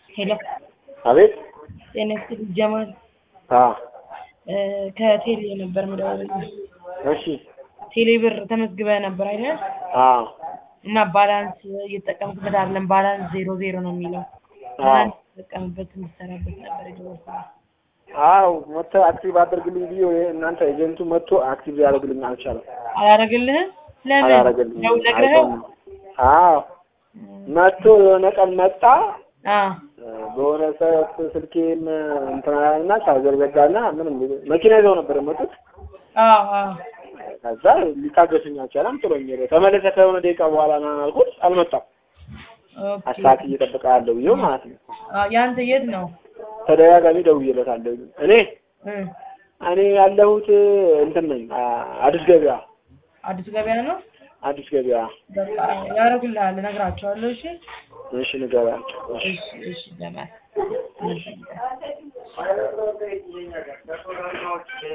ሄሎ አቤት ጤነስ ጀማል ከቴሌ ነበር ምደውልልህ። እሺ ቴሌ ብር ተመዝግበህ ነበር አይደል? እና ባላንስ እየተጠቀምክበት አይደለም፣ ባላንስ 00 ነው የሚለው። ባላንስ ተጠቀምበት እንድትሰራበት ነበር የደወልኩት። መጥቶ አክቲቭ አድርግልኝ ብዬ እናንተ ኤጀንቱ መጥቶ አክቲቭ ያደርግልኝ አልቻለም። አላረግልህም? ለምን? አላረግልኝ። ነው ነግረኸው? መጥቶ የሆነ ቀን መጣ። በሆነ ሰዓት ስልኬን እንትናና ቻርጀር ዘጋና ምንም መኪና ይዘው ነበር የመጡት። ከዛ ሊታገሱኝ አልቻለም። ጥሎኝ ሄደ። ተመለሰ ከሆነ ደቂቃ በኋላ ና አልኩት፣ አልመጣም። አስታክ እየጠበቃለሁ ይኸው ማለት ነው። ያንተ የት ነው? ተደጋጋሚ ደውዬለታለሁ። እኔ ያለሁት እንትን ነኝ፣ አዲስ ገበያ። አዲስ ገበያ ነው? አዲስ ገበያ። በቃ ያረግልሃል፣ እነግራቸዋለሁ። እሺ እሺ ንገራቸው። እሺ ደህና